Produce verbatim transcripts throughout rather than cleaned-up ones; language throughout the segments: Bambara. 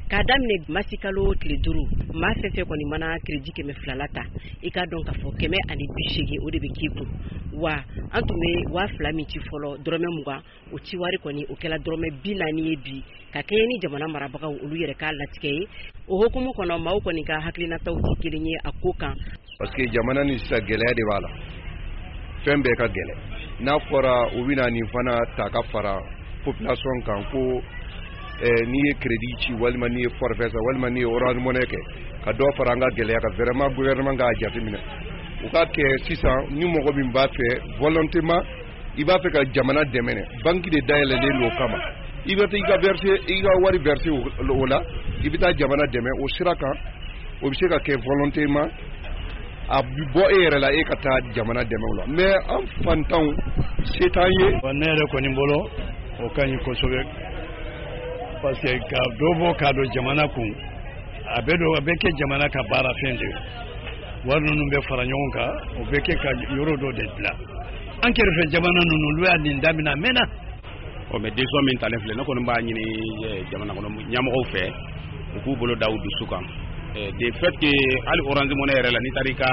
k'a daminɛ masikalo tile duuru maa fɛn fɛn kɔni mana crédit kɛmɛ filala ta i k'a dɔn k'a fɔ kɛmɛ ani bi seegin o de bɛ k'i kun wa an tun bɛ waa fila min ci fɔlɔ dɔrɔmɛ mugan o ci wari kɔni o kɛla dɔrɔmɛ bi naani ye bi ka kɛɲɛ ni jamana marabagaw olu yɛrɛ k'a latigɛ ye o hukumu kɔnɔ maaw kɔni ka hakilinataw tɛ kelen ye a ko kan. parce que jamana ni sisan gɛlɛya de b'a la fɛn bɛɛ ka gɛlɛ n'a fɔra u bɛna nin fana ta ka fara population kan ko n'i ye crédit ci walima n'i ye forfait sa walima n'i ye orange money kɛ ka dɔ fara an ka gɛlɛya kan vraiment gouvernement k'a jateminɛ u ka kɛ sisan ni mɔgɔ min b'a fɛ volontément i b'a fɛ ka jamana dɛmɛ banque de dayɛlɛlen don o kama i bɛ taa i ka verser i ka wari verser o la i bɛ taa jamana dɛmɛ o sira kan o bɛ se ka kɛ volontément a bɔ e yɛrɛ la e ka taa jamana dɛmɛ o la mais an fantanw se t'an ye. ne yɛrɛ kɔni bolo o ka ɲi kosɛbɛ parce que ka dɔ bɔ k'a don jamana kun a bɛ don a bɛ kɛ jamana ka baara fɛn de wari ninnu bɛ fara ɲɔgɔn kan o bɛ kɛ ka yɔrɔ dɔ de dilan an kɛrɛfɛ jamana ninnu olu y'a nin daminɛ a mɛnna. o mais décision min talen filɛ ne kɔni b'a ɲini jamana kɔnɔ ɲɛmɔgɔw fɛ u k'u bolo da u dusu kan de fait que hali orange money yɛrɛ la n'i taara i ka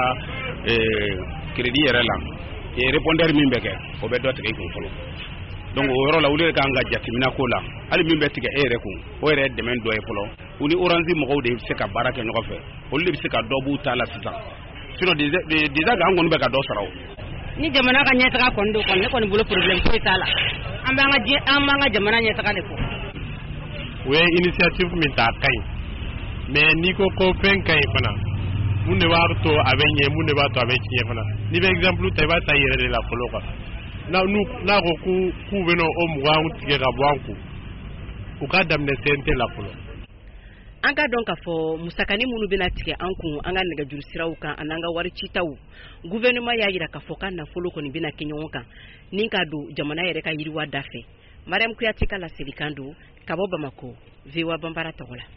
crédit yɛrɛ la répondeur min bɛ kɛ o bɛ dɔ tigɛ i kun fɔlɔ donc o yɔrɔ la olu de kan ka jateminɛ ko la hali min bɛ tigɛ e yɛrɛ kun o yɛrɛ dɛmɛ dɔ ye fɔlɔ u ni orange mɔgɔw de bɛ se ka baara kɛ ɲɔgɔn fɛ olu de bɛ se ka dɔ b'u ta la sisan sinon déjà an kɔni bɛ ka dɔ sara o. ni jamana ka ɲɛtaga kɔni don kɔni ne kɔni bolo problème foyi t'a la an b'an ka an b'an ka jamana ɲɛtaga de fɔ. o ye initiative min ta a ka ɲi mais n'i ko ko fɛn ka ɲi fana mun de b'a to a bɛ ɲɛ mun de b'a to a bɛ tiɲɛ fana n'i bɛ exemple ta i b'a ta i yɛrɛ de la fɔlɔ quoi n'a ko k'u bɛ o mugan tigɛ ka bɔ an kun u ka daminɛ C N T la fɔlɔ. an ka dɔn k'a fɔ musakani minnu bɛna tigɛ an kun an ka nɛgɛjuru siraw kan an'an ka wari citaw gouvernement y'a jira k'a fɔ ka nafolo kɔni bɛna kɛ ɲɔgɔn kan ni ka don jamana yɛrɛ ka yiriwa da fɛ. Mariam Kuyate ka laselikan don ka bɔ Bamako V O A Banbara tɔgɔ la.